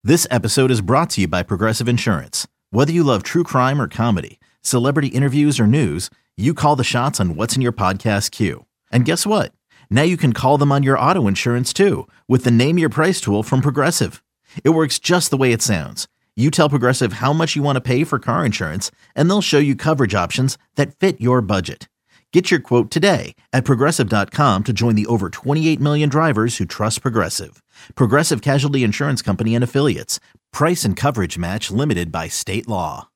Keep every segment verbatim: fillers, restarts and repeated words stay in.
This episode is brought to you by Progressive Insurance. Whether you love true crime or comedy, celebrity interviews or news, you call the shots on what's in your podcast queue. And guess what? Now you can call them on your auto insurance too with the Name Your Price tool from Progressive. It works just the way it sounds. You tell Progressive how much you want to pay for car insurance, and they'll show you coverage options that fit your budget. Get your quote today at Progressive dot com to join the over twenty-eight million drivers who trust Progressive. Progressive Casualty Insurance Company and Affiliates. Price and coverage match limited by state law.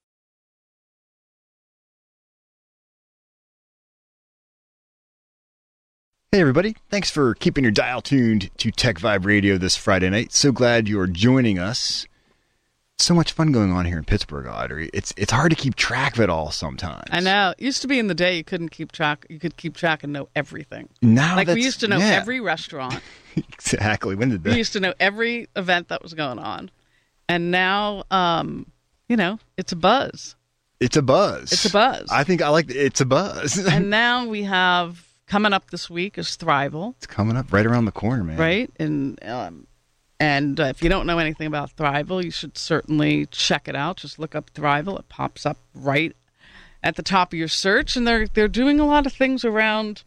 Hey everybody, thanks for keeping your dial tuned to Tech Vibe Radio this Friday night. So glad you're joining us. So much fun going on here in Pittsburgh, Audrey. It's it's hard to keep track of it all sometimes. I know. It used to be in the day you couldn't keep track. You could keep track and know everything. Now like that's, we used to know yeah. every restaurant. Exactly. When did that? We used to know every event that was going on, and now, um, you know, it's a buzz. It's a buzz. It's a buzz. I think I like the, it's a buzz. And now we have coming up this week is Thrival. It's coming up right around the corner, man. Right, and um, and uh, if you don't know anything about Thrival, you should certainly check it out. Just look up Thrival; it pops up right at the top of your search, and they're they're doing a lot of things around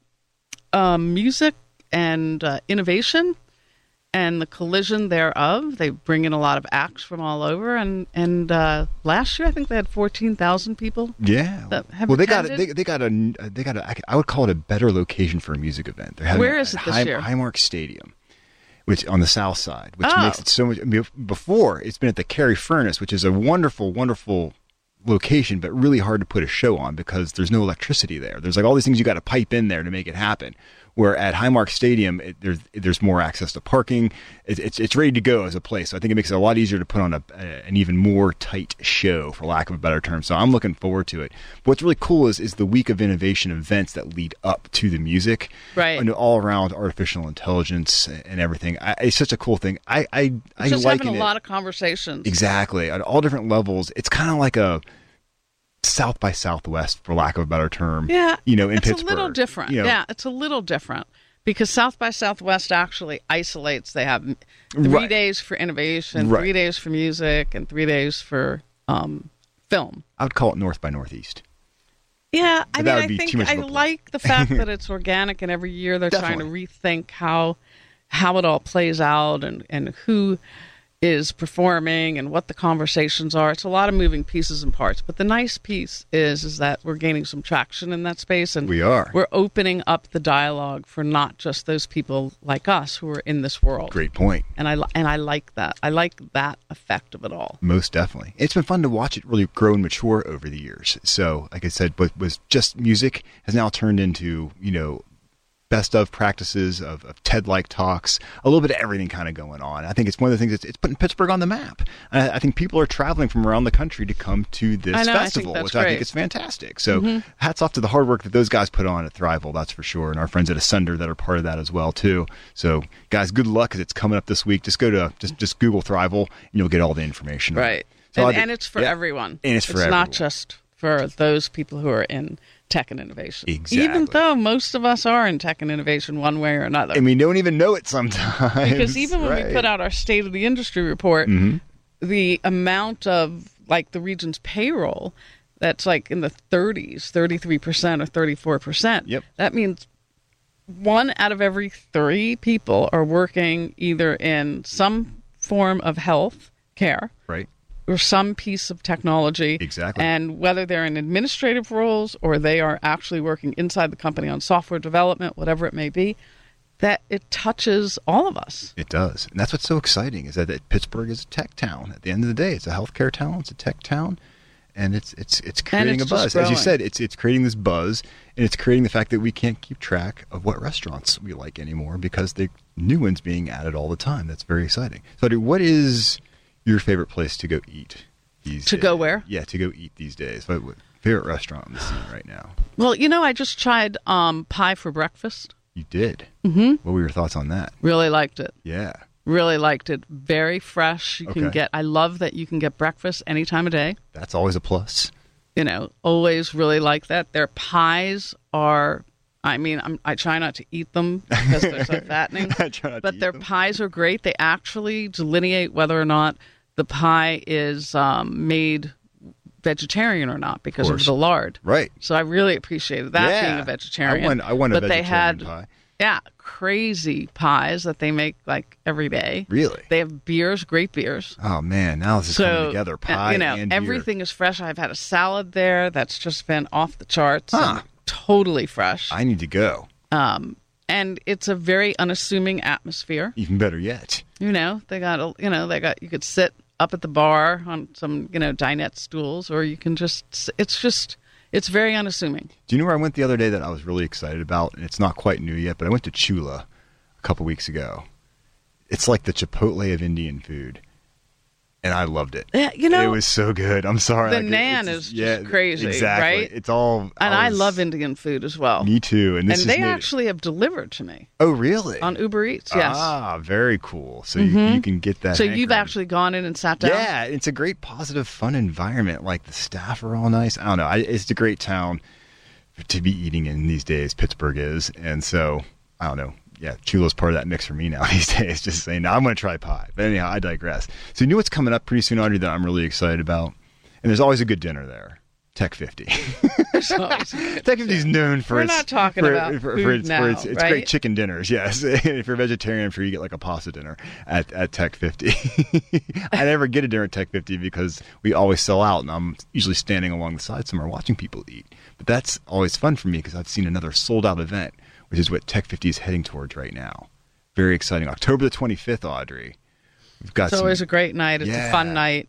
um, music and uh, innovation and the collision thereof. They bring in a lot of acts from all over, and and uh, last year I think they had fourteen thousand people. Yeah. That have well, they got attended. they, they got a they got a I would call it a better location for a music event. They're having Where it is it at this High, year? Highmark Stadium, which on the south side, which Oh. makes it so much. I mean, before it's been at the Cary Furnace, which is a wonderful, wonderful location, but really hard to put a show on because there's no electricity there. There's like all these things you got to pipe in there to make it happen. Where at Highmark Stadium, it, there's there's more access to parking. It, it's it's ready to go as a place. So I think it makes it a lot easier to put on a, a an even more tight show, for lack of a better term. So I'm looking forward to it. But what's really cool is is the week of innovation events that lead up to the music, Right. And all around artificial intelligence and everything. I, it's such a cool thing. I I I Just like having a it. lot of conversations. Exactly, at all different levels. It's kind of like a South by Southwest, for lack of a better term. Yeah, you know, in it's Pittsburgh. a little different. You know, Yeah, it's a little different because South by Southwest actually isolates. They have three Right. days for innovation, Right. three days for music, and three days for um, film. I would call it North by Northeast. Yeah, I But that mean, would I be think too much I of a play. like the fact that it's organic, and every year they're trying to Definitely. rethink how how it all plays out and, and who is performing and what the conversations are. It's a lot of moving pieces and parts. But the nice piece is is that we're gaining some traction in that space, and We are. we're opening up the dialogue for not just those people like us who are in this world. Great point. And I li- and I like that. I like that effect of it all. Most definitely. It's been fun to watch it really grow and mature over the years. So, like I said, what was just music has now turned into, you know, best of practices of, of TED-like talks, a little bit of everything kind of going on. I think it's one of the things that's it's putting Pittsburgh on the map. I, I think people are traveling from around the country to come to this I know, I think festival, that's which I think great. is fantastic. So hats off to the hard work that those guys put on at Thrival, that's for sure, and our friends at Ascender that are part of that as well, too. So, guys, good luck because it's coming up this week. Just go to, just, just Google Thrival, and you'll get all the information. Right. So and, I did- and it's for yeah. everyone. And it's for not everyone. just for those people who are in tech and innovation. Exactly. Even though most of us are in tech and innovation one way or another. And we don't even know it sometimes. Because even when Right. we put out our State of the Industry report, Mhm. the amount of, like, the region's payroll, that's like in the thirties, thirty-three percent or thirty-four percent. Yep. That means one out of every three people are working either in some form of health care Right. or some piece of technology. Exactly. And whether they're in administrative roles or they are actually working inside the company on software development, whatever it may be, that it touches all of us. It does. And that's what's so exciting is that, that Pittsburgh is a tech town. At the end of the day, it's a healthcare town, it's a tech town, and it's it's it's creating it's a buzz. just As you growing. said, it's it's creating this buzz, and it's creating the fact that we can't keep track of what restaurants we like anymore because the new ones being added all the time. That's very exciting. So, Audrey, what is your favorite place to go eat these To days? go where? Yeah, to go eat these days. What, what favorite restaurant on the scene right now? Well, you know, I just tried um, pie for breakfast. You did. Mm-hmm. What were your thoughts on that? Really liked it. Yeah. Really liked it. Very fresh. You can Okay. get. I love that you can get breakfast any time of day. That's always a plus. You know, always really like that. Their pies are. I mean, I'm, I try not to eat them because they're so fattening. I try not to but eat their them. pies are great. They actually delineate whether or not the pie is um, made vegetarian or not because of, of the lard. Right. So I really appreciated that yeah. being a vegetarian. I want, I want a but vegetarian they had, pie. Yeah, crazy pies that they make like every day. Really? They have beers, great beers. Oh man, now this is so, coming together. Pie, you know, and everything beer. is fresh. I've had a salad there that's just been off the charts, huh. and totally fresh. I need to go. Um, and it's a very unassuming atmosphere. Even better yet. You know, they got a, you know, they got you could sit up at the bar on some, you know, dinette stools, or you can just. It's just. It's very unassuming. Do you know where I went the other day that I was really excited about? And it's not quite new yet, but I went to Chula a couple weeks ago. It's like the Chipotle of Indian food. And I loved it. Yeah, you know, it was so good. I'm sorry. The like, naan it's, is just yeah, crazy, exactly. right? It's all. And I, I was, love Indian food as well. Me too. And this and is they native. actually have delivered to me. Oh, really? On Uber Eats, yes. Ah, very cool. So mm-hmm. you, you can get that. So hankering. you've actually gone in and sat down? Yeah, it's a great, positive, fun environment. Like the staff are all nice. I don't know. I, it's a great town to be eating in these days. Pittsburgh is, and so I don't know. Yeah, Chula's part of that mix for me now these days. Just saying, now I'm going to try pie. But anyhow, I digress. So you know what's coming up pretty soon, Audrey, that I'm really excited about? And there's always a good dinner there. Tech fifty. Tech fifty is known for We're its... not talking for, about for, food for its, now, for its, its right? great chicken dinners, yes. If you're a vegetarian, I'm sure you get like a pasta dinner at, at Tech fifty. I never get a dinner at Tech fifty because we always sell out, and I'm usually standing along the side somewhere watching people eat. But that's always fun for me because I've seen another sold-out event, which is what Tech fifty is heading towards right now. Very exciting. October the twenty-fifth, Audrey. We've got it's some, always a great night. It's yeah. a fun night.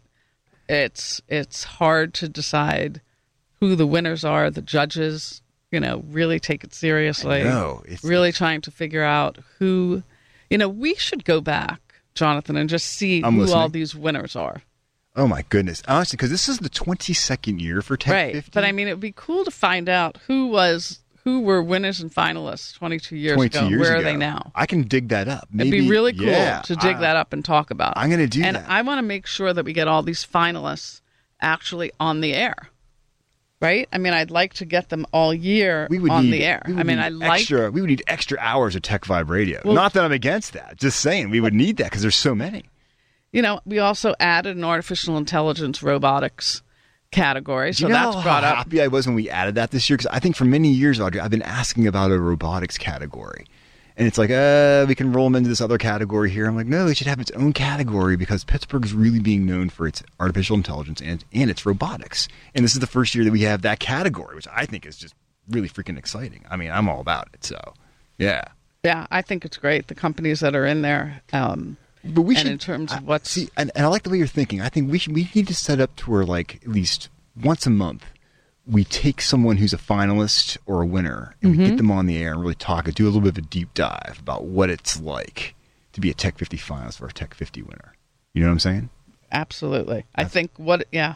It's it's hard to decide who the winners are. The judges, you know, really take it seriously. No, it's really trying to figure out who, you know, we should go back, Jonathan, and just see I'm who listening. all these winners are. Oh my goodness. Honestly, because this is the twenty-second year for Tech right. fifty. But I mean, it would be cool to find out who was who were winners and finalists twenty-two years twenty-two ago. years Where ago. are they now? I can dig that up. Maybe, It'd be really cool yeah, to dig I, that up and talk about. I'm going to do and that. And I want to make sure that we get all these finalists actually on the air. Right? I mean, I'd like to get them all year we would on need, the air. We would I mean, need I like extra. We would need extra hours of Tech Vibe Radio. Well, Not that I'm against that. Just saying, we would need that because there's so many. You know, we also added an artificial intelligence robotics category, so you know that's brought how up. happy I was when we added that this year? Because I think for many years, Audrey, I've been asking about a robotics category. And it's like, uh, we can roll them into this other category here. I'm like, no, it should have its own category because Pittsburgh is really being known for its artificial intelligence and, and its robotics. And this is the first year that we have that category, which I think is just really freaking exciting. I mean, I'm all about it. So, yeah. Yeah, I think it's great. The companies that are in there. Um, But we and should, in terms of I- what's... see, and, and I like the way you're thinking. I think we should, we need to set up to where, like, at least once a month, we take someone who's a finalist or a winner and Mm-hmm. we get them on the air and really talk and do a little bit of a deep dive about what it's like to be a Tech fifty finalist or a Tech fifty winner. You know what I'm saying? Absolutely. I think what, yeah.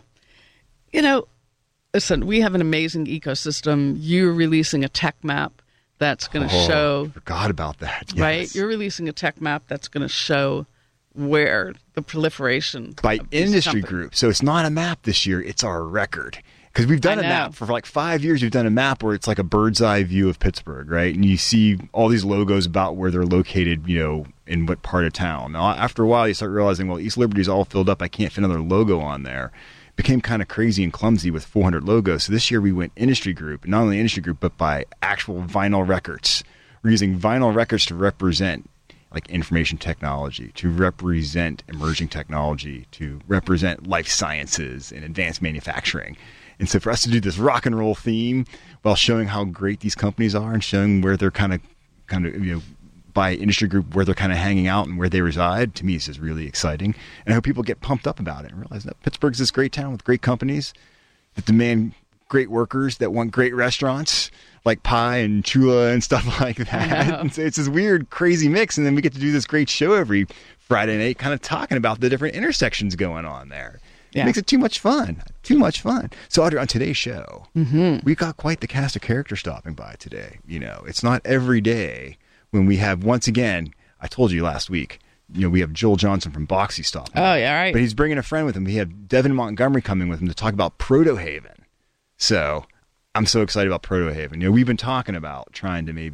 You know, listen, we have an amazing ecosystem. You're releasing a tech map that's going to Oh, show, I forgot about that. Yes. right? You're releasing a tech map that's going to show where the proliferation By of these industry companies- group. So it's not a map this year, it's our record. Because we've done I a know. map for like five years. We've done a map where it's like a bird's eye view of Pittsburgh, right? And you see all these logos about where they're located, you know, in what part of town. Now, after a while, you start realizing, well, East Liberty's all filled up. I can't fit another logo on there. It became kind of crazy and clumsy with four hundred logos. So this year we went industry group, not only industry group, but by actual vinyl records. We're using vinyl records to represent like information technology, to represent emerging technology, to represent life sciences and advanced manufacturing. And so for us to do this rock and roll theme while showing how great these companies are and showing where they're kind of, kind of, you know, by industry group, where they're kind of hanging out and where they reside, to me, is just really exciting. And I hope people get pumped up about it and realize that Pittsburgh's this great town with great companies that demand great workers, that want great restaurants like Pie and Chula and stuff like that. And so it's this weird, crazy mix. And then we get to do this great show every Friday night, kind of talking about the different intersections going on there. Yeah. It makes it too much fun. Too much fun. So, Audrey, on today's show, mm-hmm. we've got quite the cast of characters stopping by today. You know, it's not every day when we have, once again, I told you last week, you know, we have Joel Johnson from Boxy stopping Oh, by. yeah, right. But he's bringing a friend with him. We have Devin Montgomery coming with him to talk about Proto Haven. So, I'm so excited about Proto Haven. You know, we've been talking about trying to maybe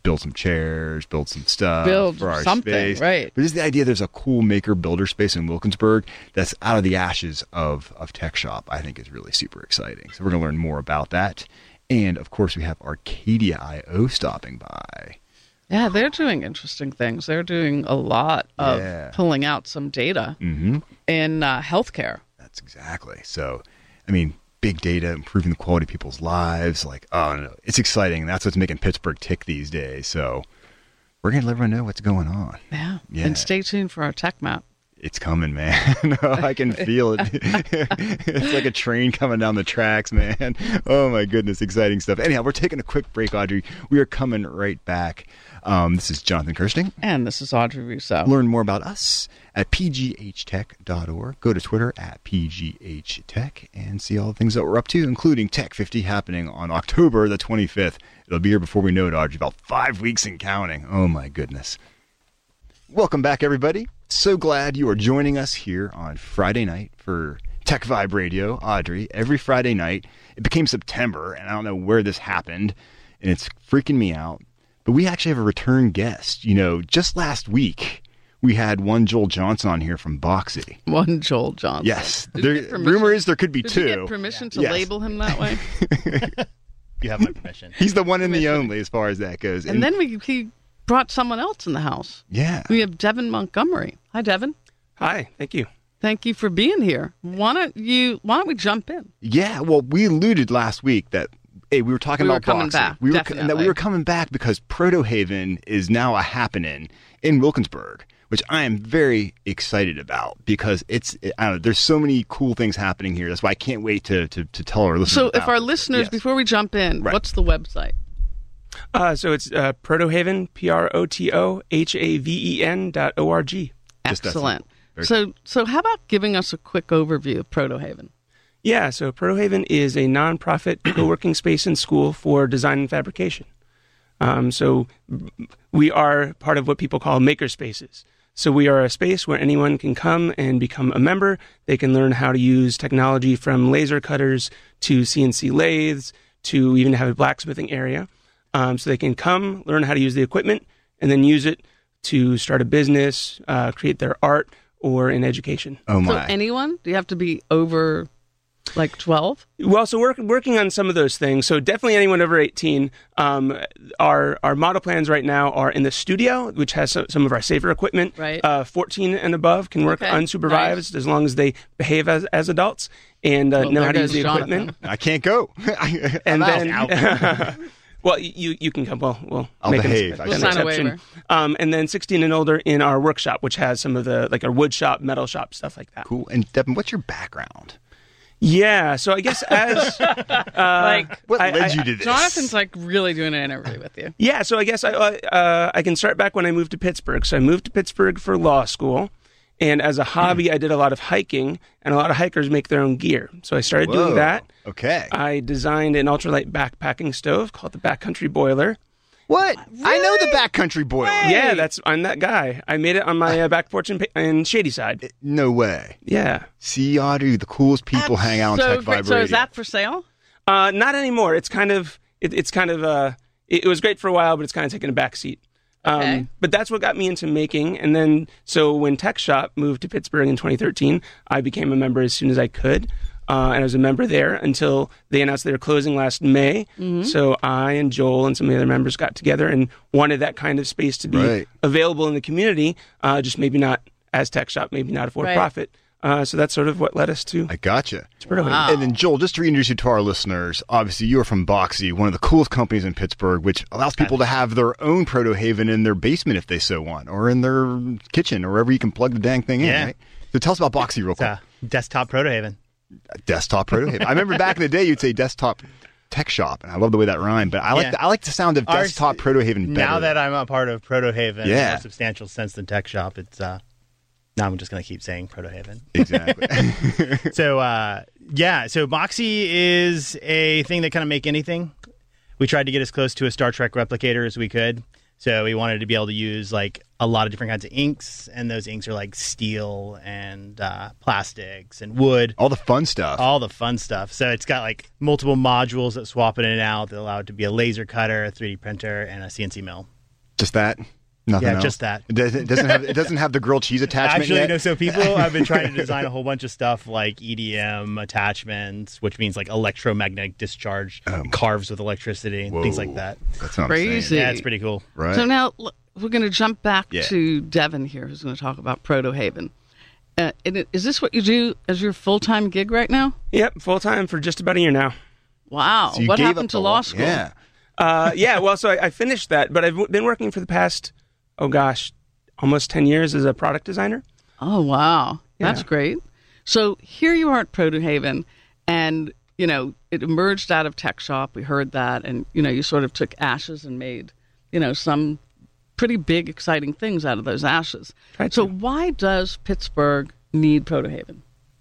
build some chairs, build some stuff Build for our something, space. right. But just the idea there's a cool maker builder space in Wilkinsburg that's out of the ashes of, of Tech Shop, I think is really super exciting. So we're going to learn more about that. And, of course, we have Arcadia I O stopping by. Yeah, they're doing interesting things. They're doing a lot of Yeah. pulling out some data Mm-hmm. in uh, healthcare. That's exactly. So, I mean, big data, improving the quality of people's lives. Like, oh, no, it's exciting. That's what's making Pittsburgh tick these days. So we're going to let everyone know what's going on. Yeah. Yeah. And stay tuned for our tech map. It's coming, man. No, I can feel it. It's like a train coming down the tracks, man. Oh, my goodness. Exciting stuff. Anyhow, we're taking a quick break, Audrey. We are coming right back. Um, this is Jonathan Kirsting. And this is Audrey Rousseau. Learn more about us at p g h tech dot org. Go to Twitter at p g h tech and see all the things that we're up to, including Tech fifty happening on October the twenty-fifth. It'll be here before we know it, Audrey. About five weeks and counting. Oh, my goodness. Welcome back, everybody. So glad you are joining us here on Friday night for Tech Vibe Radio. Audrey, every Friday night. It became September, and I don't know where this happened, and it's freaking me out. But we actually have a return guest. You know, just last week, we had one Joel Johnson on here from Boxy. One Joel Johnson. Yes. Did There, you get permission- rumor is there could be Did two. you get permission to Yes. label him that way? You have my permission. He's the one and the only as far as that goes. And then we he brought someone else in the house. Yeah. We have Devin Montgomery. Hi, Devin. Hi, thank you. Thank you for being here. Why don't you? Why don't we jump in? Yeah, well, we alluded last week that hey, we were talking We were about coming Boxy. back, we were and that we definitely. were coming back because Protohaven is now a happening in Wilkinsburg, which I am very excited about because it's I don't know, there's so many cool things happening here. That's why I can't wait to to, to tell our listeners. So, if about our it. listeners, Yes. before we jump in, Right. what's the website? Uh, so it's uh, Protohaven, P R O T O H A V E N dot O R G. Just that Excellent. simple. Very So, so how about giving us a quick overview of Protohaven? Yeah, so Protohaven is a nonprofit co-working space and school for design and fabrication. Um, so we are part of what people call maker spaces. So we are a space where anyone can come and become a member. They can learn how to use technology from laser cutters to C N C lathes to even have a blacksmithing area. Um, so they can come, learn how to use the equipment, and then use it to start a business, uh, create their art, or in education. Oh So, my. anyone? Do you have to be over like twelve? Well, so we're working on some of those things. So definitely anyone over eighteen. Um, our our model plans right now are in the studio, which has some, some of our safer equipment. Right. Uh, fourteen and above can work Okay, unsupervised nice. as long as they behave as, as adults and uh, Well, know there how to use goes the Jonathan. equipment. I can't go. And I'm then, out. well, you you can come. Well, we'll I'll make an- behave. an We'll sign a exception. waiver. Um, and then sixteen and older in our workshop, which has some of the like our wood shop, metal shop, stuff like that. Cool. And Devin, what's your background? Yeah. So I guess as uh, Like, What I- led I- you to this? Jonathan's like really doing an interview with you. Yeah, so I guess I uh, I can start back when I moved to Pittsburgh. So I moved to Pittsburgh for law school, and as a hobby, I did a lot of hiking, and a lot of hikers make their own gear. So I started Whoa. doing that. Okay. I designed an ultralight backpacking stove called the Backcountry Boiler. What? I know the backcountry boiler. Yeah, that's I'm that guy. I made it on my uh, back porch in, Pa- in Shady Side. No way. Yeah, See, Audrey, the coolest people hang out on so, Tech Vibe so Radio. is that for sale? uh, not anymore. It's kind of it, it's kind of uh, it, it was great for a while, but it's kind of taken a back seat. Um, Okay. But that's what got me into making. And then, so when Tech Shop moved to Pittsburgh in twenty thirteen, I became a member as soon as I could. Uh, and I was a member there until they announced they were closing last May. Mm-hmm. So I and Joel and some of the other members got together and wanted that kind of space to be Right. available in the community, uh, just maybe not as Tech Shop, maybe not a for-profit. Uh, so that's sort of what led us to I gotcha. Protohaven. Wow. And then, Joel, just to reintroduce you to our listeners, obviously you are from Boxy, one of the coolest companies in Pittsburgh, which allows people to have their own Protohaven in their basement if they so want, or in their kitchen, or wherever you can plug the dang thing Yeah. in, right? So tell us about Boxy real It's quick. a desktop Protohaven. Desktop Protohaven. I remember back in the day you'd say desktop tech shop, and I love the way that rhymed, but I like Yeah. the, I like the sound of Ours- desktop Protohaven better. Now that I'm a part of Protohaven, Yeah. in a more substantial sense than Tech Shop, it's uh, now I'm just going to keep saying Protohaven. Exactly. So uh, yeah, so Boxy is a thing that kind of make anything. We tried to get as close to a Star Trek replicator as we could. So we wanted to be able to use like a lot of different kinds of inks, and those inks are like steel and uh, plastics and wood, All the fun stuff. all the fun stuff. So it's got like multiple modules that swap in and out that allow it to be a laser cutter, a three D printer, and a C N C mill. Just that? Nothing Yeah, else? just that. It doesn't, it doesn't have it doesn't have the grilled cheese attachment Actually, yet? no. So people have been trying to design a whole bunch of stuff like E D M attachments, which means like electromagnetic discharge, Um, carves with electricity, Whoa. things like that. That's what I'm Crazy. saying. Yeah, it's pretty cool. Right? So now l- we're going to jump back Yeah. to Devin here, who's going to talk about Protohaven. Uh, and it- is this what you do as your full-time gig right now? Yep, full time for just about a year now. Wow. So you What gave happened up to the law school? Yeah. Uh, yeah, well, so I, I finished that, but I've w- been working for the past, oh gosh, almost ten years as a product designer. Oh, wow. That's Yeah. great. So here you are at Protohaven, and, you know, it emerged out of Tech Shop. We heard that. And, you know, you sort of took ashes and made, you know, some pretty big, exciting things out of those ashes. Tried So to. why does Pittsburgh need Protohaven?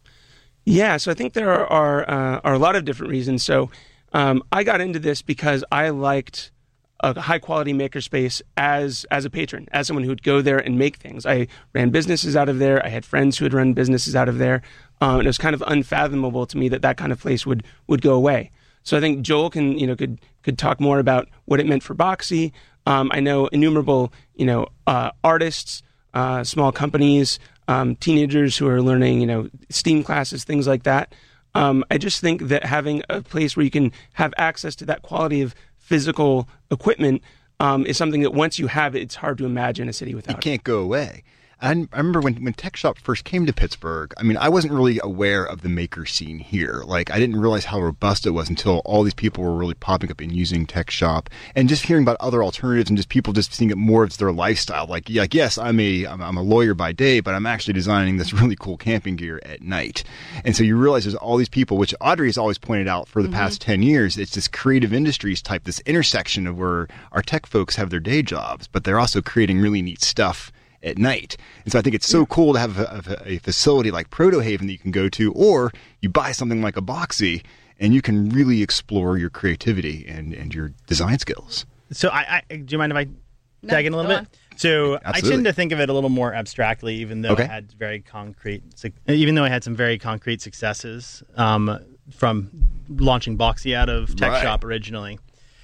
Yeah, so I think there are are, uh, are a lot of different reasons. So um, I got into this because I liked a high quality makerspace as as a patron, as someone who would go there and make things. I ran businesses out of there. I had friends who had run businesses out of there, um, and it was kind of unfathomable to me that that kind of place would would go away. So I think Joel can you know could could talk more about what it meant for Boxy. Um, I know innumerable you know uh, artists, uh, small companies, um, teenagers who are learning you know STEAM classes, things like that. Um, I just think that having a place where you can have access to that quality of physical equipment um, is something that once you have it, it's hard to imagine a city without It can't go away. I, I remember when, when Tech Shop first came to Pittsburgh, I mean, I wasn't really aware of the maker scene here. Like, I didn't realize how robust it was until all these people were really popping up and using Tech Shop, and just hearing about other alternatives and just people just seeing it more as their lifestyle. Like, like yes, I'm a, I'm, I'm a lawyer by day, but I'm actually designing this really cool camping gear at night. And so you realize there's all these people, which Audrey has always pointed out for the mm-hmm. past ten years, it's this creative industries type, this intersection of where our tech folks have their day jobs, but they're also creating really neat stuff at night. And so I think it's so cool to have a, a, a facility like Protohaven that you can go to, or you buy something like a Boxy and you can really explore your creativity and, and your design skills. So I, I do you mind if I No, tag in a little go bit? on. So Absolutely. I tend to think of it a little more abstractly, even though Okay. I had very concrete, even though I had some very concrete successes um, from launching Boxy out of Tech Right. Shop originally.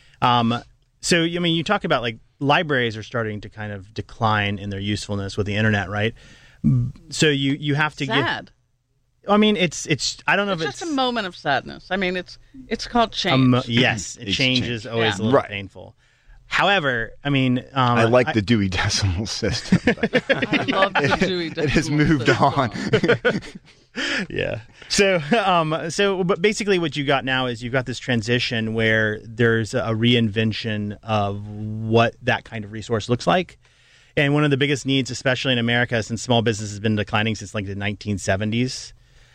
Um, so I mean, you talk about like libraries are starting to kind of decline in their usefulness with the internet, right? So you you have to Sad. get. I mean, it's it's. I don't know It's if just it's a moment of sadness. I mean, it's it's called change. a mo- yes, It's change change. is always Yeah. a little Right. painful. However, I mean, um, I like the Dewey Decimal System. but I love the Dewey it has Decimal moved System. on. yeah. So, um, so, but basically, what you got now is you've got this transition where there's a reinvention of what that kind of resource looks like. And one of the biggest needs, especially in America, since small business has been declining since like the nineteen seventies,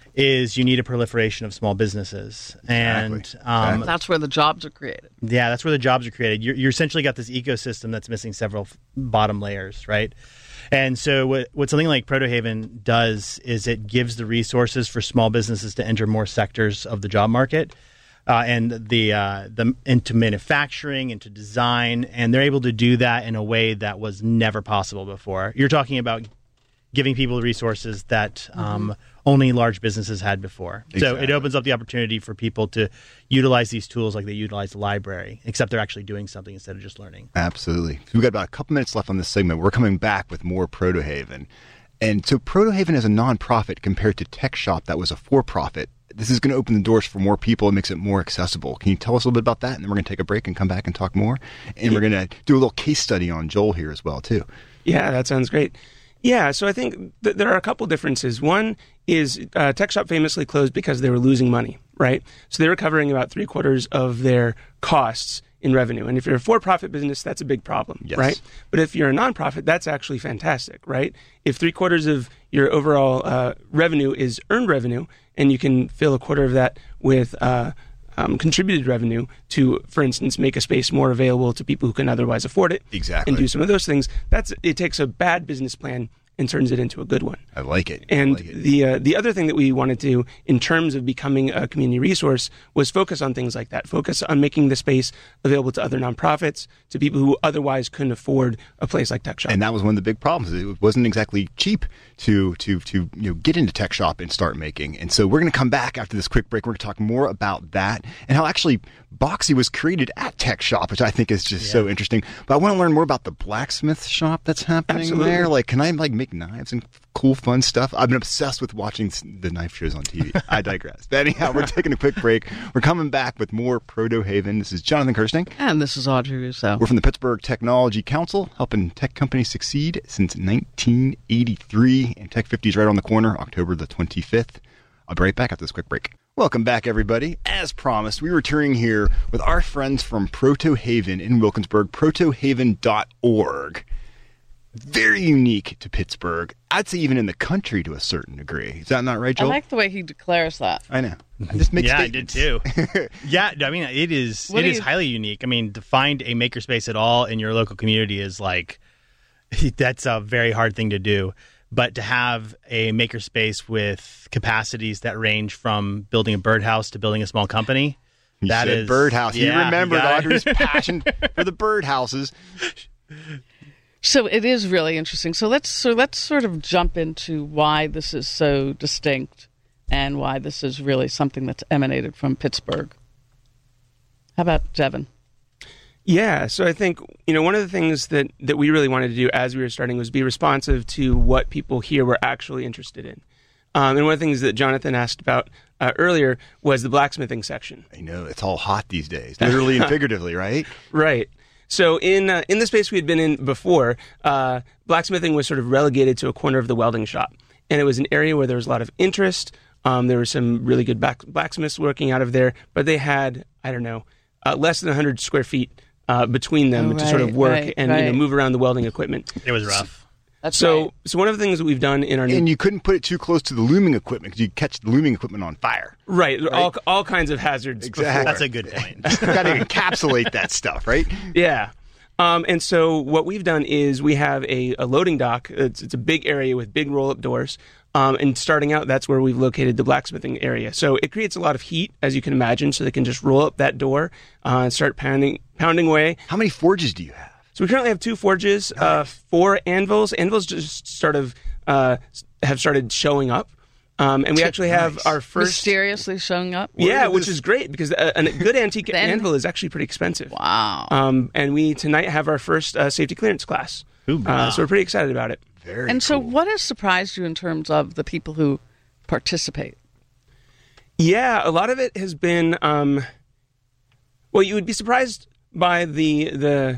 is you need a proliferation of small businesses. And Exactly. um, Exactly. That's where the jobs are created. yeah, that's where the jobs are created. You're, you're essentially got this ecosystem that's missing several f- bottom layers, right? And so what, what something like Protohaven does is it gives the resources for small businesses to enter more sectors of the job market, uh, and the uh, the into manufacturing, into design, and they're able to do that in a way that was never possible before. You're talking about giving people the resources that um, only large businesses had before. So Exactly. it opens up the opportunity for people to utilize these tools like they utilize the library, except they're actually doing something instead of just learning. Absolutely. We've got about a couple minutes left on this segment. We're coming back with more Protohaven. And so Protohaven is a nonprofit compared to Tech Shop that was a for-profit. This is going to open the doors for more people and makes it more accessible. Can you tell us a little bit about that? And then we're going to take a break and come back and talk more. And we're going to do a little case study on Joel here as well, too. Yeah, that sounds great. Yeah, so I think th- there are a couple differences. One is uh, Tech Shop famously closed because they were losing money, right? So they were covering about three quarters of their costs in revenue. And if you're a for-profit business, that's a big problem, Yes. right? But if you're a nonprofit, that's actually fantastic, right? If three quarters of your overall uh, revenue is earned revenue, and you can fill a quarter of that with uh, um, contributed revenue to, for instance, make a space more available to people who can otherwise afford it, Exactly. and do some of those things. That's it takes a bad business plan and turns it into a good one. I like it. And I like it. the uh, the other thing that we wanted to do in terms of becoming a community resource was focus on things like that. Focus on making the space available to other nonprofits, to people who otherwise couldn't afford a place like Tech Shop. And that was one of the big problems. It wasn't exactly cheap to to to you know get into Tech Shop and start making. And so we're going to come back after this quick break. We're going to talk more about that and how actually Boxy was created at Tech Shop, which I think is just yeah. so interesting. But I want to learn more about the blacksmith shop that's happening Absolutely. there. Like, can I like make knives and cool, fun stuff? I've been obsessed with watching the knife shows on T V. I digress. But anyhow, we're taking a quick break. We're coming back with more Proto Haven. This is Jonathan Kirsting. And this is Audrey Russo. We're from the Pittsburgh Technology Council, helping tech companies succeed since nineteen eighty-three. And Tech fifty is right on the corner, October the twenty-fifth. I'll be right back after this quick break. Welcome back, everybody. As promised, we're returning here with our friends from Proto Haven in Wilkinsburg, proto haven dot org. Very unique to Pittsburgh. I'd say even in the country to a certain degree. Is that not right, Joel? I like the way he declares that. I know. I just make yeah, statements. I did too. yeah, I mean, it is What it do is you- highly unique. I mean, to find a makerspace at all in your local community is like, that's a very hard thing to do. But to have a makerspace with capacities that range from building a birdhouse to building a small company, You that said is birdhouse. Yeah, you remembered got it. Audrey's passion for the birdhouses. So it is really interesting. So let's so let's sort of jump into why this is so distinct and why this is really something that's emanated from Pittsburgh. How about Devin? Yeah, so I think, you know, one of the things that, that we really wanted to do as we were starting was be responsive to what people here were actually interested in. Um, and one of the things that Jonathan asked about uh, earlier was the blacksmithing section. I know, it's all hot these days, literally and figuratively, right? Right. So in uh, in the space we had been in before, uh, blacksmithing was sort of relegated to a corner of the welding shop. And it was an area where there was a lot of interest. Um, there were some really good black- blacksmiths working out of there, but they had, I don't know, uh, less than one hundred square feet uh, between them Oh, to sort of right, work right, and you know, right. move around the welding equipment. It was rough. That's So, right. so one of the things that we've done in our new And you couldn't put it too close to the looming equipment because you catch the looming equipment on fire. right, all all kinds of hazards. Exactly. That's a good point. Got to encapsulate that stuff, right? Yeah. Um, and so what we've done is we have a, a loading dock. It's, it's a big area with big roll-up doors. Um, and starting out, that's where we've located the blacksmithing area. So it creates a lot of heat, as you can imagine, so they can just roll up that door uh, and start pounding pounding away. How many forges do you have? So we currently have two forges, uh, four anvils. Anvils just sort of uh, have started showing up. Um, and we actually have Nice. our first... Mysteriously showing up. Yeah, did which this- is great because a, a good antique Then- anvil is actually pretty expensive. Wow. Um, and we tonight have our first uh, safety clearance class. Ooh, Uh, wow. so we're pretty excited about it. Very and so cool. what has surprised you in terms of the people who participate? Yeah, a lot of it has been. Um, well, you would be surprised by the the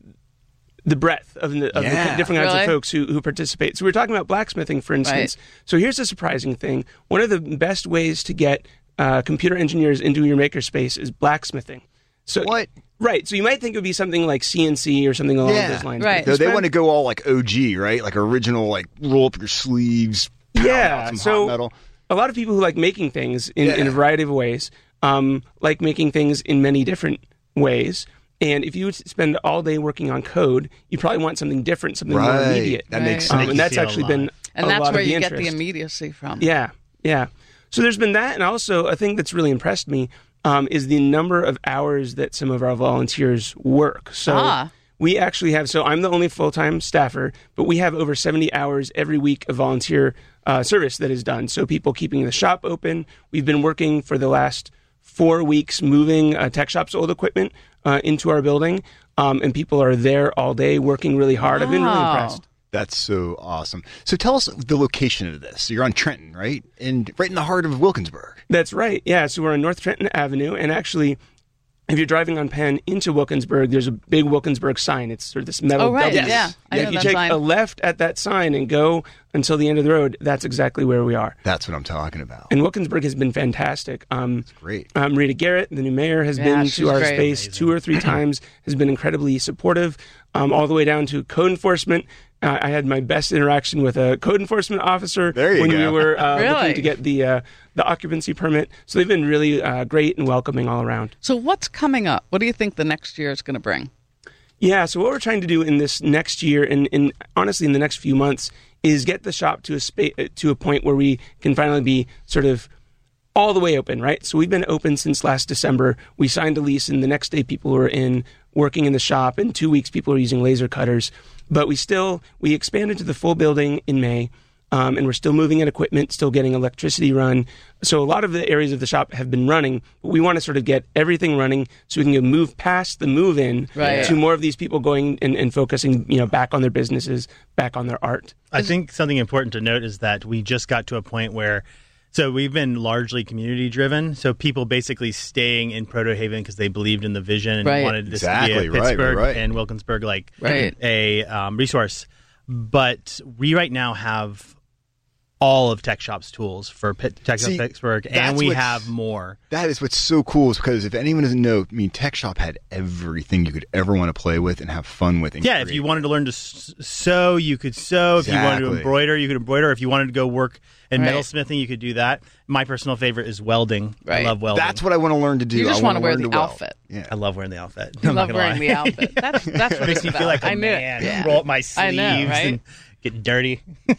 the breadth of the, of Yeah. the different kinds Really? of folks who, who participate. So we're talking about blacksmithing, for instance. So here's a surprising thing: one of the best ways to get uh, computer engineers into your makerspace is blacksmithing. So What? Right. So you might think it would be something like C N C or something along Yeah. those lines. Right. But No, they spend- want to go all like O G, right? Like original, like roll up your sleeves. pound out Yeah, some so hot metal. a lot of people who like making things in, in Yeah. a variety of ways, um, like making things in many different ways. And if you would spend all day working on code, you probably want something different, something more Right. immediate. That makes Right. Um, sense. and that's feel actually alive. been And a that's lot where of the you get the interest. immediacy from. Yeah, yeah. So there's been that, and also a thing that's really impressed me um, is the number of hours that some of our volunteers work. So Ah. we actually have. So I'm the only full-time staffer, but we have over seventy hours every week of volunteer uh, service that is done. So people keeping the shop open. We've been working for the last four weeks moving uh, Tech Shop's old equipment uh, into our building, um, and people are there all day working really hard. I've been really Wow. impressed. That's so awesome. So tell us the location of this. So you're on Trenton, right? And right in the heart of Wilkinsburg. That's right. Yeah. So we're on North Trenton Avenue. And actually, if you're driving on Penn into Wilkinsburg, there's a big Wilkinsburg sign. It's sort of this metal Oh, right. W. Yeah. I Yeah, know if you that take sign. a left at that sign and go until the end of the road, that's exactly where we are. That's what I'm talking about. And Wilkinsburg has been fantastic. Um, Great. um, Rita Garrett, the new mayor, has Yeah, been she's to our great. space two or three times, has been incredibly supportive, um, all the way down to code enforcement. Uh, I had my best interaction with a code enforcement officer There you when we go. were uh, Really? looking to get the uh, the occupancy permit. So they've been really uh, great and welcoming all around. So what's coming up? What do you think the next year is going to bring? Yeah, so what we're trying to do in this next year, and, and honestly in the next few months, is get the shop to a spa- to a point where we can finally be sort of all the way open, right? So we've been open since last December. We signed a lease, and the next day people were in working in the shop. In two weeks, people were using laser cutters. But we still, we expanded to the full building in May, um, and we're still moving in equipment, still getting electricity run. So a lot of the areas of the shop have been running, but we want to sort of get everything running so we can move past the move-in Right. to more of these people going and, and focusing, you know, back on their businesses, back on their art. I think something important to note is that we just got to a point where, so we've been largely community driven. So people basically staying in Proto Haven because they believed in the vision and Right. wanted this Exactly, to be a right, right, Pittsburgh right. and Wilkinsburg like Right. a um, resource. But we right now have all of Tech Shop's tools for Pitt, Tech Shop See, Pittsburgh, and that's we what's- have more. That is what's so cool is because if anyone doesn't know, I mean, Tech Shop had everything you could ever want to play with and have fun with. And Yeah, if create. you wanted to learn to s- sew, you could sew. If you wanted to Exactly. embroider, you could embroider. If you wanted to go work in Right. metalsmithing, you could do that. My personal favorite is welding. I Right. love welding. That's what I want to learn to do. You just I want to wear learn the weld. outfit. Yeah. I love wearing the outfit. You I'm not love gonna wearing lie. the outfit. That's that's what Makes it's me about. feel like a I knew man. it. Yeah. Roll up my sleeves I know, right? and get dirty.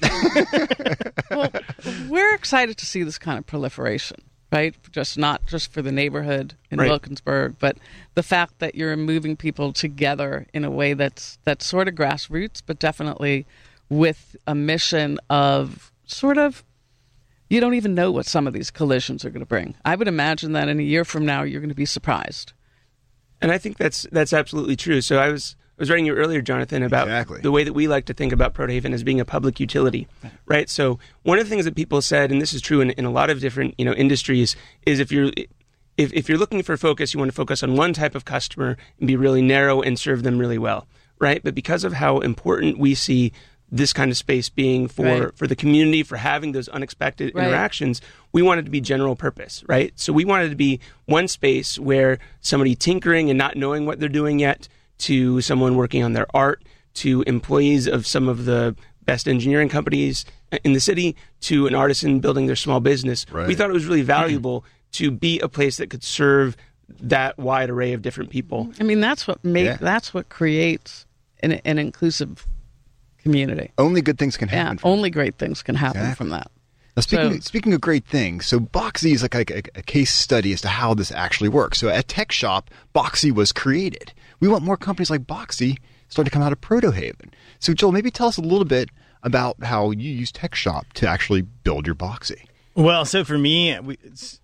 Well, we're excited to see this kind of proliferation, right? Just not just for the neighborhood in Right. Wilkinsburg, but the fact that you're moving people together in a way that's that's sort of grassroots, but definitely with a mission of sort of, you don't even know what some of these collisions are going to bring. I would imagine that in a year from now, you're going to be surprised. And I think that's that's absolutely true. So I was I was writing you earlier, Jonathan, about Exactly. the way that we like to think about Proto Haven as being a public utility, right? So one of the things that people said, and this is true in, in a lot of different you know industries, is if you're if, if you're looking for focus, you want to focus on one type of customer and be really narrow and serve them really well, right? But because of how important we see this kind of space being for, Right. for the community, for having those unexpected Right. interactions, we wanted to be general purpose, right? So we wanted to be one space where somebody tinkering and not knowing what they're doing yet, to someone working on their art, to employees of some of the best engineering companies in the city, to an artisan building their small business. Right. We thought it was really valuable to be a place that could serve that wide array of different people. I mean, that's what make Yeah. that's what creates an, an inclusive community. Only good things can Yeah, happen. from only great things can happen Exactly. from that. Now, speaking, So- speaking of great things, so Boxy is like a, a, a case study as to how this actually works. So at Tech Shop, Boxy was created. We want more companies like Boxy starting to come out of Proto Haven. So Joel, maybe tell us a little bit about how you use Tech Shop to actually build your Boxy. Well, so for me, we,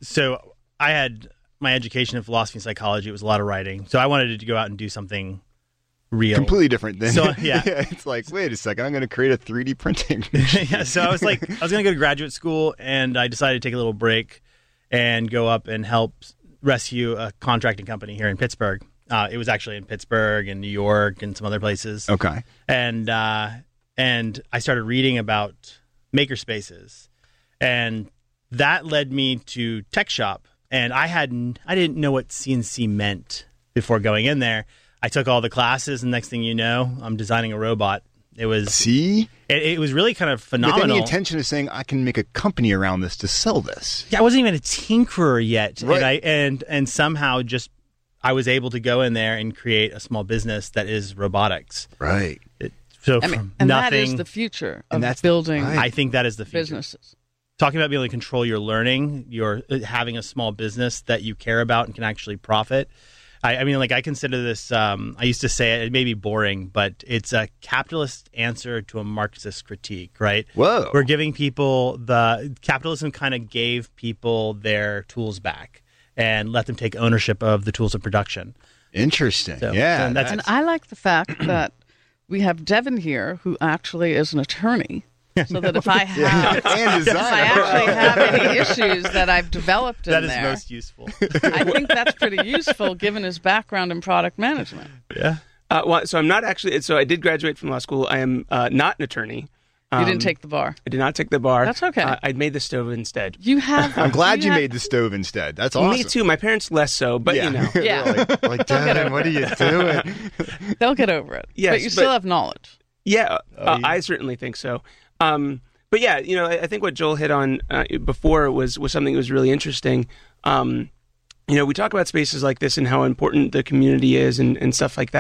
so I had my education in philosophy and psychology. It was a lot of writing. So I wanted to go out and do something real. Completely different than So, yeah. It's like, wait a second, I'm going to create a three D printing. Yeah, so I was like, I was going to go to graduate school, and I decided to take a little break and go up and help rescue a contracting company here in Pittsburgh. Uh, it was actually in Pittsburgh and New York and some other places. Okay. And uh, and I started reading about makerspaces, and that led me to Tech Shop. And I hadn't, I didn't know what C N C meant before going in there. I took all the classes, and next thing you know, I'm designing a robot. It was See? it, it was really kind of With phenomenal. any intention of saying, I can make a company around this to sell this. Yeah, I wasn't even a tinkerer yet, Right. and I and and somehow just I was able to go in there and create a small business that is robotics. Right. It, so I from mean, and that nothing, is the future And of that's- building right. I think that is the future. businesses. Talking about being able to control your learning, your uh, having a small business that you care about and can actually profit. I, I mean, like I consider this. Um, I used to say it, it may be boring, but it's a capitalist answer to a Marxist critique, right? Whoa. We're giving people the capitalism kind of gave people their tools back and let them take ownership of the tools of production. Interesting. So- yeah. so that's- And I like the fact that we have Devin here, who actually is an attorney, so that if I have, and if I designer. actually have any issues that I've developed in That is there, most useful. I think that's pretty useful given his background in product management. Yeah. Uh, well, so I'm not actually. So I did graduate from law school. I am uh, not an attorney. You Um, didn't take the bar. I did not take the bar. That's okay. Uh, I made the stove instead. You have. I'm glad you have- made the stove instead. That's awesome. Me too. My parents less so, but yeah. you know. Yeah. like, like Devin, what are you doing? They'll get over it. Yes, but you still but- have knowledge. Yeah, Oh, uh, I certainly think so. Um, but yeah, you know, I, I think what Joel hit on uh, before was was something that was really interesting. Um, you know, we talk about spaces like this and how important the community is and, and stuff like that.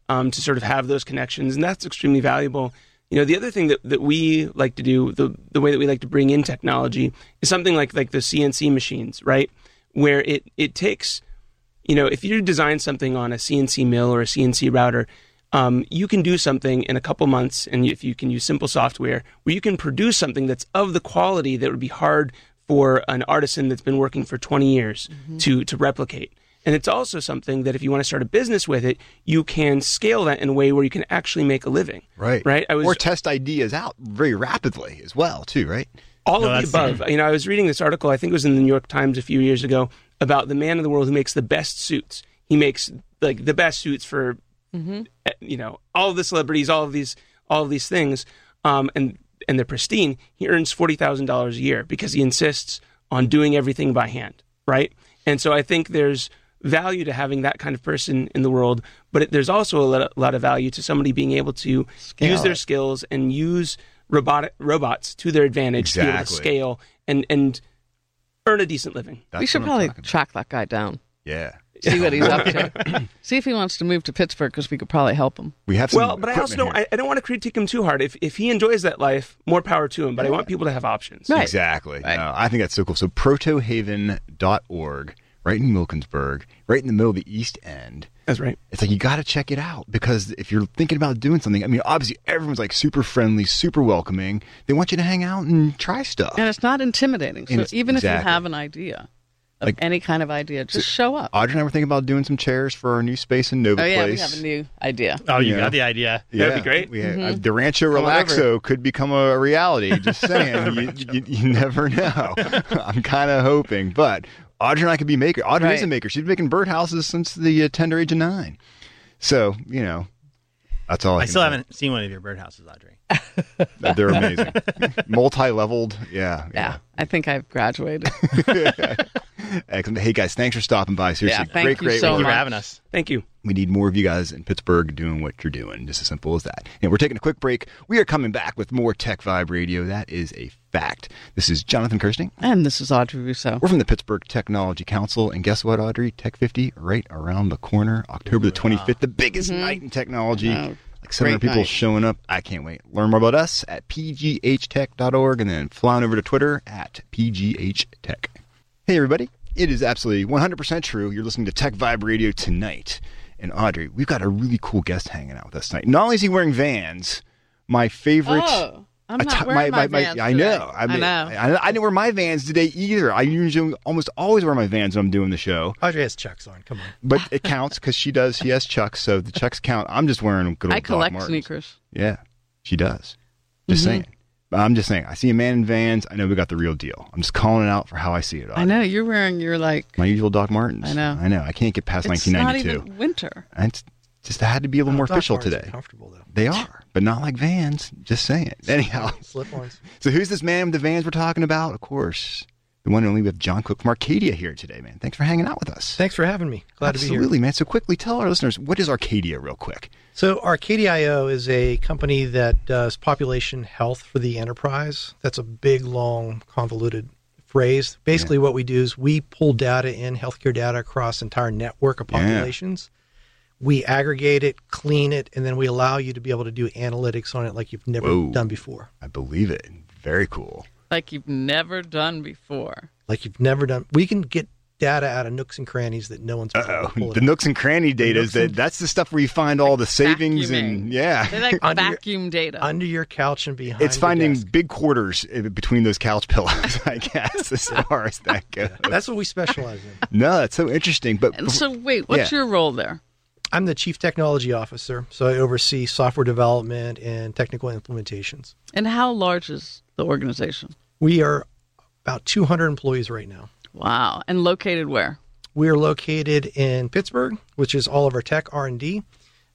um, to sort of have those connections, and that's extremely valuable. You know, the other thing that, that we like to do, the the way that we like to bring in technology is something like like the C N C machines, right? Where it, it takes, you know, if you design something on a C N C mill or a C N C router, um, you can do something in a couple months, and if you can use simple software, where you can produce something that's of the quality that would be hard for an artisan that's been working for twenty years mm-hmm. to to replicate. And it's also something that if you want to start a business with it, you can scale that in a way where you can actually make a living. Right. Right. I was, or test ideas out very rapidly as well, too, right? All no, of the above. True. You know, I was reading this article, I think it was in the New York Times a few years ago, about the man in the world who makes the best suits. He makes like the best suits for, mm-hmm. you know, all of the celebrities, all of these, all of these things, um, and and they're pristine. He earns forty thousand dollars a year because he insists on doing everything by hand, right? And so I think there's value to having that kind of person in the world, but it, there's also a lot, of, a lot of value to somebody being able to Scale use their it. skills and use robotic robots to their advantage exactly. to be able to scale and and earn a decent living. That's we should probably track that guy down. Yeah. See what he's up to. See if he wants to move to Pittsburgh, because we could probably help him. We have some well, but I also don't. I, I don't want to critique him too hard. If if he enjoys that life, more power to him. But I want people to have options. Right. Exactly. Right. No, I think that's so cool. So protohaven dot org, right in Wilkinsburg, right in the middle of the East End. That's right. It's like you got to check it out, because if you're thinking about doing something, I mean, obviously everyone's like super friendly, super welcoming. They want you to hang out and try stuff. And it's not intimidating. So even exactly. if you have an idea. Of Like, any kind of idea, just show up. Audrey and I were thinking about doing some chairs for our new space in Nova Oh, yeah, Place. we have a new idea. Oh, you Yeah. got the idea. Yeah, That'd be great. We had, Mm-hmm. uh, the Rancho Relaxo could become a reality. Just saying, you, you, you never know. I'm kind of hoping, but Audrey and I could be maker. Audrey Right. is a maker. She's been making birdhouses since the uh, tender age of nine. So you know, that's all. I, I can still say. haven't seen one of your birdhouses, Audrey. They're amazing, multi-leveled. Yeah, Yeah, I think I've graduated. Excellent. Hey guys, thanks for stopping by. Seriously, Yeah, thank great, you great so work. Thank you for much. having us. Thank you. We need more of you guys in Pittsburgh doing what you're doing. Just as simple as that. And we're taking a quick break. We are coming back with more Tech Vibe Radio. That is a fact. This is Jonathan Kirsting. And this is Audrey Russo. We're from the Pittsburgh Technology Council. And guess what, Audrey? Tech fifty right around the corner. October the twenty-fifth, the biggest Mm-hmm. night in technology. Oh, like seven hundred great people night. showing up. I can't wait. Learn more about us at p g h tech dot org and then fly on over to Twitter at p g h tech. Hey, everybody. It is absolutely one hundred percent true. You're listening to Tech Vibe Radio tonight. And Audrey, we've got a really cool guest hanging out with us tonight. Not only is he wearing Vans, my favorite... Oh, I'm not atti- wearing my, Vans I today. know. I, mean, I know. I, I didn't wear my Vans today either. I usually almost always wear my Vans when I'm doing the show. Audrey has Chucks on. Come on. But it counts because she does. She has Chucks, so the Chucks count. I'm just wearing good old I Doc collect Martens. sneakers. Yeah, she does. Just Mm-hmm. saying. But I'm just saying. I see a man in Vans. I know we got the real deal. I'm just calling it out for how I see it. Audrey. I know, you're wearing your, like, My usual Doc Martens. I know. I know. I can't get past it's nineteen not ninety-two. even winter. And it's just I had to be a little more Doc official Martens are today. comfortable though. They are, but not like Vans. Just saying. Anyhow. Slip-ons. So who's this man with the Vans we're talking about? Of course, the one and only. We have John Cook from Arcadia here today, man. Thanks for hanging out with us. Thanks for having me. Glad to be here. Absolutely, man. So quickly, tell our listeners, what is Arcadia real quick? So Arcadia I O is a company that does population health for the enterprise. That's a big, long, convoluted phrase. Basically, what we do is we pull data in, healthcare data across an entire network of Yeah. populations. We aggregate it, clean it, and then we allow you to be able to do analytics on it like you've never Whoa. done before. I believe it. Very cool. Like you've never done before. Like you've never done. We can get data out of nooks and crannies that no one's been able to Uh-oh. pull it The out. nooks and cranny data is that that's the stuff where you find all the savings vacuuming. and yeah. They like Under your- vacuum data. under your couch and behind. It's your finding desk. big quarters in between those couch pillows, I guess, as far as that goes. That's what we specialize in. No, that's so interesting. But and so, wait, what's Yeah. your role there? I'm the Chief Technology Officer, so I oversee software development and technical implementations. And how large is the organization? We are about two hundred employees right now. Wow. And located where? We are located in Pittsburgh, which is all of our tech R and D,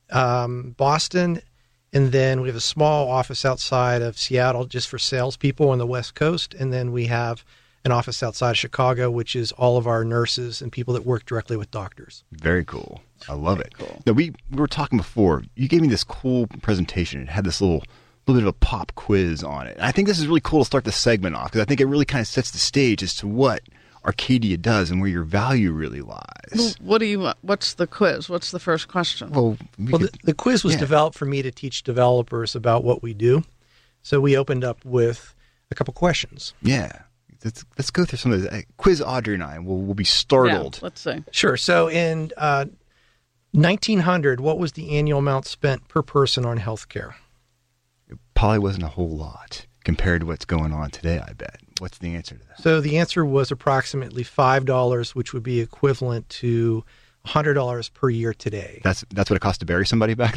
um, Boston, and then we have a small office outside of Seattle just for salespeople on the West Coast, and then we have an office outside of Chicago, which is all of our nurses and people that work directly with doctors. very cool. I love it. cool. Now, we, we were talking before. You gave me this cool presentation. It had this little little bit of a pop quiz on it. And I think this is really cool to start the segment off because I think it really kind of sets the stage as to what Arcadia does and where your value really lies. What do you? What's the quiz? What's the first question? Well, we Well, could- the, the quiz was yeah. developed for me to teach developers about what we do. So we opened up with a couple questions. yeah. Let's, let's go through some of the uh, quiz. Audrey and I will will be startled. Yeah, let's see. Sure. So in uh, nineteen hundred, what was the annual amount spent per person on healthcare? It probably wasn't a whole lot compared to what's going on today, I bet. What's the answer to that? So the answer was approximately five dollars, which would be equivalent to one hundred dollars per year today. That's that's what it cost to bury somebody back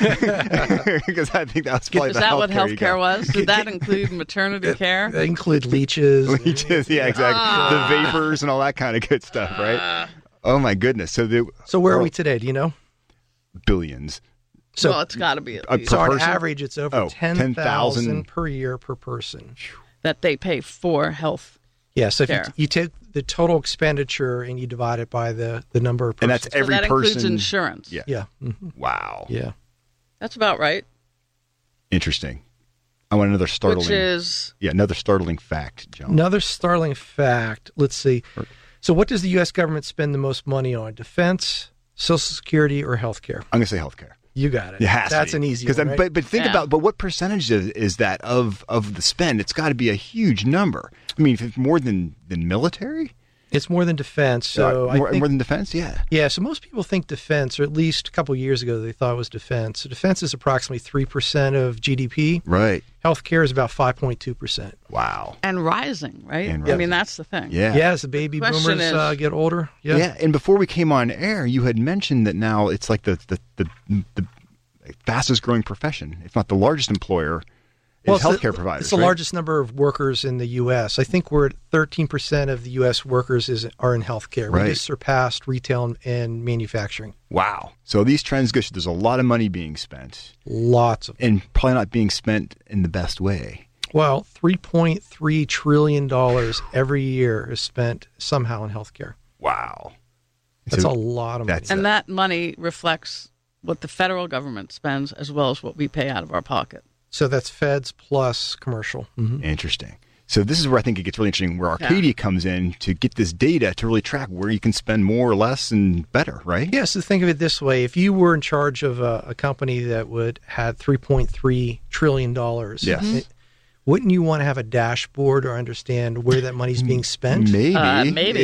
then? Because I think that was probably Is the that what healthcare you healthcare got. was? Did that include maternity care? That include leeches. Leeches, yeah, exactly. The vapors and all that kind of good stuff, right? Oh, my goodness. So the So where are we today? Do you know? billions. So, well, it's got to be at Uh, least so per on person? average, it's over Oh, ten ten thousand thousand per year per person. that they pay for health. Yeah, so if you, Care. you take the total expenditure and you divide it by the, the number of And persons. that's every so that includes person. insurance. Yeah. yeah, mhm, Wow. yeah. That's about right. Interesting. I want another startling. Which is yeah, another startling fact, John. Another startling fact. Let's see. So what does the U S government spend the most money on? Defense, Social Security, or healthcare? I'm going to say healthcare. You got it. It has That's to be. an easy 'Cause one, I- right? But but think Yeah. about but what percentage is, is that of of the spend? It's got to be a huge number. I mean, if it's more than than military, It's more than defense. So Uh, more, I think, more than defense. Yeah. yeah, so most people think defense, or at least a couple of years ago they thought it was defense. So defense is approximately three percent of G D P. Right. Healthcare is about five point two percent. Wow. and rising, right? And I rising. mean, that's the thing. Yeah. Yeah, as the baby Question boomers is- uh, get older. yeah. Yeah. And before we came on air, you had mentioned that now it's like the the the, the fastest growing profession, if not the largest employer, is Well, it's the- healthcare providers. It's the right? largest number of workers in the U S. I think we're at thirteen percent of the U S workers is are in healthcare. Right. We just surpassed retail and, and manufacturing. Wow. So these trends go. There's a lot of money being spent, Lots of. and probably not being spent in the best way. Well, three point three trillion dollars every year is spent somehow in healthcare. Wow. That's So a lot of money. that's And that money reflects what the federal government spends as well as what we pay out of our pocket. So that's feds plus commercial. Mhm. Interesting. So this is where I think it gets really interesting, where Arcadia comes in to get this data to really track where you can spend more or less and better, right? Yeah, so think of it this way. If you were in charge of a, a company that would had three point three trillion dollars, Yes. it- wouldn't you want to have a dashboard or understand where that money's being spent? Maybe. Uh, maybe.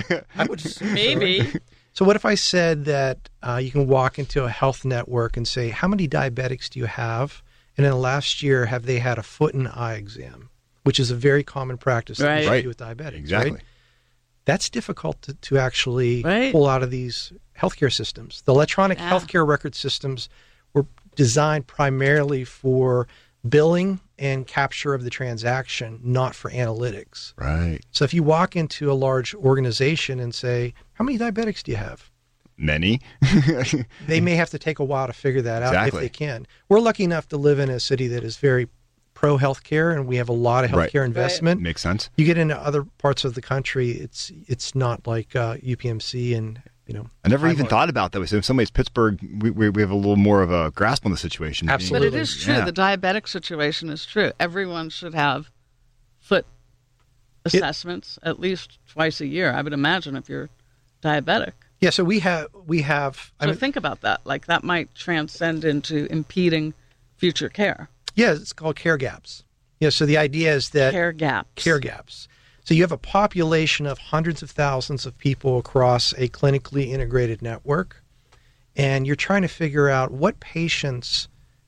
I would assume so, Maybe. right? So what if I said that uh, you can walk into a health network and say, how many diabetics do you have? And in the last year, have they had a foot and eye exam, which is a very common practice that Right. you Right. do with diabetics. Exactly. Right? That's difficult to, to actually Right. pull out of these healthcare systems. The electronic Yeah. healthcare record systems were designed primarily for billing and capture of the transaction, not for analytics. Right. So if you walk into a large organization and say, how many diabetics do you have? Many. They may have to take a while to figure that out Exactly. if they can. We're lucky enough to live in a city that is very pro healthcare, and we have a lot of Right. healthcare investment. Makes sense. You get into other parts of the country, it's it's not like uh, U P M C and you know. I never even Highmark. thought about that. So in some ways, Pittsburgh, we, we, we have a little more of a grasp on the situation. But Absolutely. it is true. Yeah. The diabetic situation is true. Everyone should have foot assessments at least twice a year, I would imagine, if you're diabetic. Yeah, so we have we have. I So mean, think about that. Like that might transcend into impeding future care. yeah, it's called care gaps. Yeah, so the idea is that Care gaps. care gaps. So you have a population of hundreds of thousands of people across a clinically integrated network, and you're trying to figure out what patients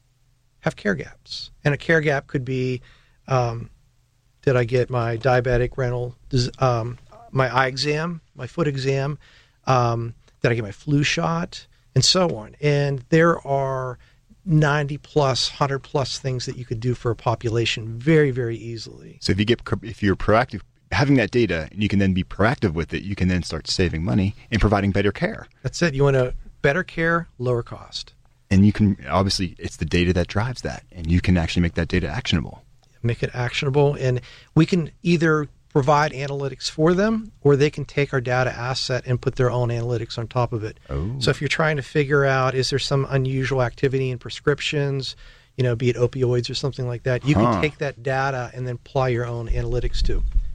have care gaps. And a care gap could be, um, did I get my diabetic renal, dis- um, my eye exam, my foot exam? Um, did I get my flu shot? And so on. And there are ninety plus, one hundred plus things that you could do for a population very, very easily. So if you get if you're proactive, having that data, and you can then be proactive with it, you can then start saving money and providing better care. That's it. You want a better care, lower cost. And you can obviously it's the data that drives that, and you can actually make that data actionable. Make it actionable. And we can either provide analytics for them, or they can take our data asset and put their own analytics on top of it. Oh. So if you're trying to figure out, is there some unusual activity in prescriptions, you know, be it opioids or something like that, you Huh. can take that data and then apply your own analytics to.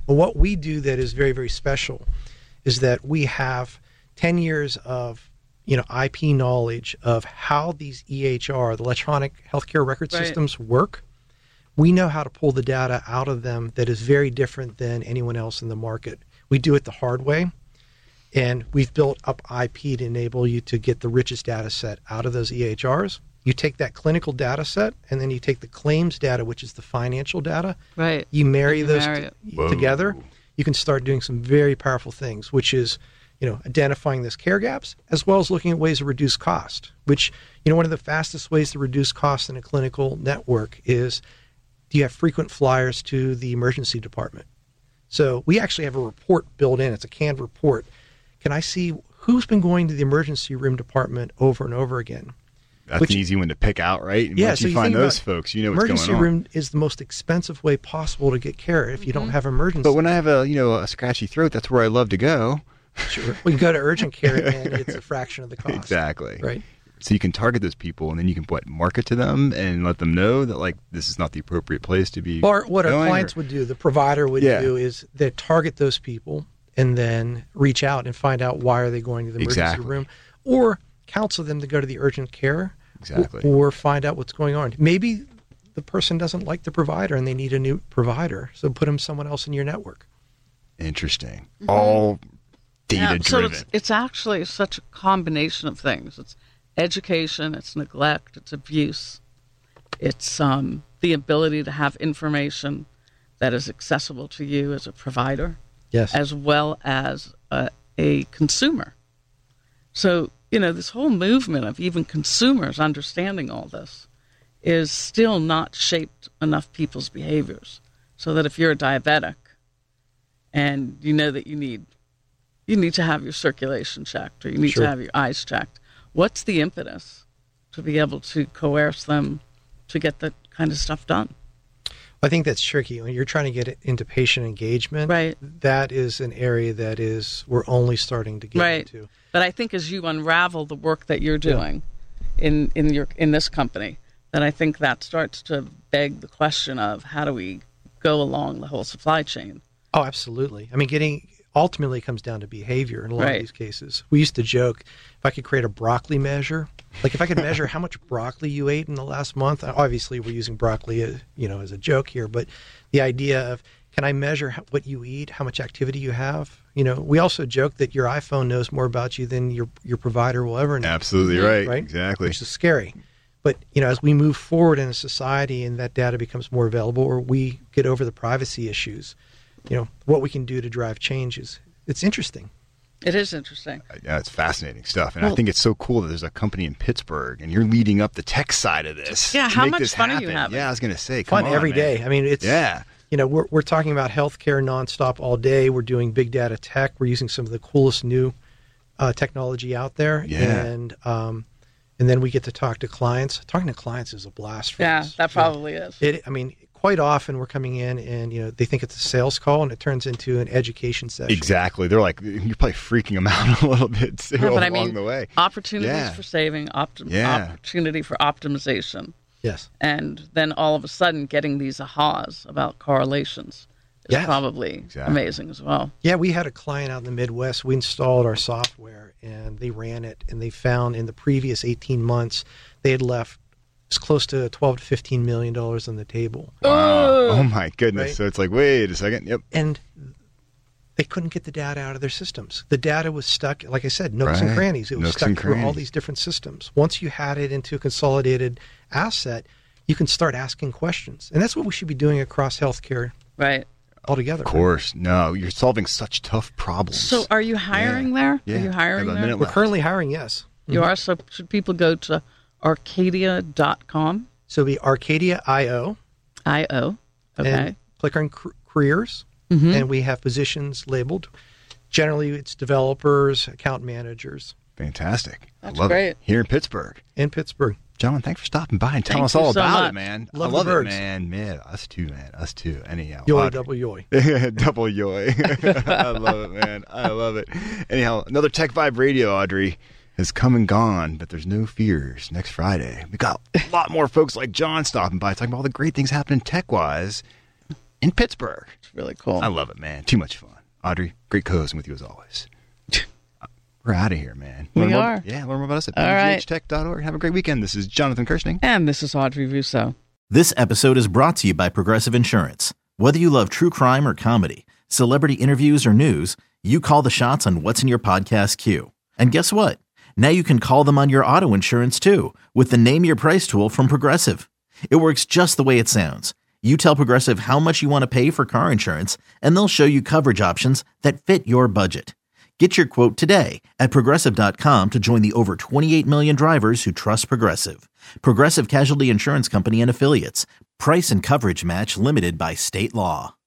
But what we do that is very, very special is that we have ten years of, you know, I P knowledge of how these E H R, the electronic healthcare record Right. systems, work. We know how to pull the data out of them that is very different than anyone else in the market. We do it the hard way, and we've built up I P to enable you to get the richest data set out of those E H Rs. You take that clinical data set, and then you take the claims data, which is the financial data. Right. You marry You those marry t- it. Whoa. together. You can start doing some very powerful things, which is, you know, identifying those care gaps, as well as looking at ways to reduce cost. Which, you know, one of the fastest ways to reduce cost in a clinical network is, do you have frequent flyers to the emergency department? So we actually have a report built in. It's a canned report. Can I see who's been going to the emergency room department over and over again? That's Which- an easy one to pick out, right? And Yeah, once so you you find think those about folks, you know what's Emergency going on. room is the most expensive way possible to get care if you don't have emergency. But when I have a you know a scratchy throat, that's where I love to go. Sure. We can go to urgent care and it's a fraction of the cost. Exactly. Right. So you can target those people, and then you can what market to them and let them know that like this is not the appropriate place to be. Or what our going, clients or- would do, the provider would Yeah. do is they target those people and then reach out and find out why are they going to the emergency Exactly. room, or counsel them to go to the urgent care, Exactly. or, or find out what's going on. Maybe the person doesn't like the provider and they need a new provider, so put them someone else in your network. Interesting. All data Yeah, so driven. it's, it's actually such a combination of things. It's education, it's neglect, it's abuse, it's um, the ability to have information that is accessible to you as a provider, Yes. as well as a, a consumer. So, you know, this whole movement of even consumers understanding all this is still not shaped enough people's behaviors. So that if you're a diabetic and you know that you need you need to have your circulation checked or you need Sure. to have your eyes checked, what's the impetus to be able to coerce them to get that kind of stuff done? I think that's tricky when you're trying to get it into patient engagement. Right. That is an area that is we're only starting to get Right. into. But I think as you unravel the work that you're doing in, in your in this company, then I think that starts to beg the question of how do we go along the whole supply chain? Oh, absolutely. I mean, getting ultimately comes down to behavior in a lot Right. of these cases. We used to joke if I could create a broccoli measure, like if I could measure how much broccoli you ate in the last month. Obviously, we're using broccoli, as, you know, as a joke here, but the idea of can I measure how, what you eat, how much activity you have? You know, we also joke that your iPhone knows more about you than your your provider will ever know. Absolutely right. Right? Exactly. Which is scary. But, you know, as we move forward in a society and that data becomes more available, or we get over the privacy issues, you know, what we can do to drive changes. It's interesting. It is interesting. Yeah, it's fascinating stuff, and I Well- think it's so cool that there's a company in Pittsburgh, and you're leading up the tech side of this. Yeah, to how make much this fun are you happen. having? Yeah, I was going to say, come Fun on, every man. day. I mean, it's, Yeah, you know, we're, we're talking about healthcare nonstop all day. We're doing big data tech. We're using some of the coolest new uh, technology out there. Yeah. And, um, and then we get to talk to clients. Talking to clients is a blast for Yeah, us. that So probably is. It, I mean, quite often we're coming in and, you know, they think it's a sales call and it turns into an education session. exactly. They're like, you're probably freaking them out a little bit too Yeah, but along I mean, the way. opportunities Yeah. for saving, optim- Yeah. opportunity for optimization, Yes. and then all of a sudden getting these ahas about correlations is Yes. probably Exactly. amazing as well. Yeah, we had a client out in the Midwest. We installed our software and they ran it, and they found in the previous eighteen months they had left as close to twelve to fifteen million dollars on the table, Wow. Oh my goodness. Right. So it's like, wait a second. Yep. and they couldn't get the data out of their systems. The data was stuck, like I said, nooks and Right. crannies. It was Nooks stuck and through all crannies. these different systems. Once you had it into a consolidated asset, you can start asking questions, and that's what we should be doing across healthcare Right. altogether. Of course. No, you're solving such tough problems. So are you hiring there? Yeah. Are you hiring Have a there? minute We're left. currently hiring. Yes. You are. So should people go to arcadia dot com? So it'll be Arcadia dot I O. I O. Okay. And click on car- careers, Mhm. and we have positions labeled. Generally, it's developers, account managers Fantastic. That's I love great. it. Here in Pittsburgh. in Pittsburgh. John, thanks for stopping by and telling Thank us all you so about much. it, man. Love I love the it, birds. man. Man, us too, man. Us too. Anyhow. Yoy, Audrey. double yoy. Double yoy. I love it, man. I love it. Anyhow, another Tech Vibe Radio, Audrey, has come and gone, but there's no fears. Next Friday, we got a lot more folks like John stopping by, talking about all the great things happening tech-wise. in Pittsburgh. It's really cool. I love it, man. Too much fun. Audrey, great co-hosting with you as always. We're out of here, man. We learn more, are. Yeah, learn more about us at All p g right. h tech dot org. Have a great weekend. This is Jonathan Kirsting. And this is Audrey Russo. This episode is brought to you by Progressive Insurance. Whether you love true crime or comedy, celebrity interviews or news, you call the shots on what's in your podcast queue. And guess what? Now you can call them on your auto insurance too with the Name Your Price tool from Progressive. It works just the way it sounds. You tell Progressive how much you want to pay for car insurance, and they'll show you coverage options that fit your budget. Get your quote today at Progressive dot com to join the over twenty-eight million drivers who trust Progressive. Progressive Casualty Insurance Company and Affiliates. Price and coverage match limited by state law.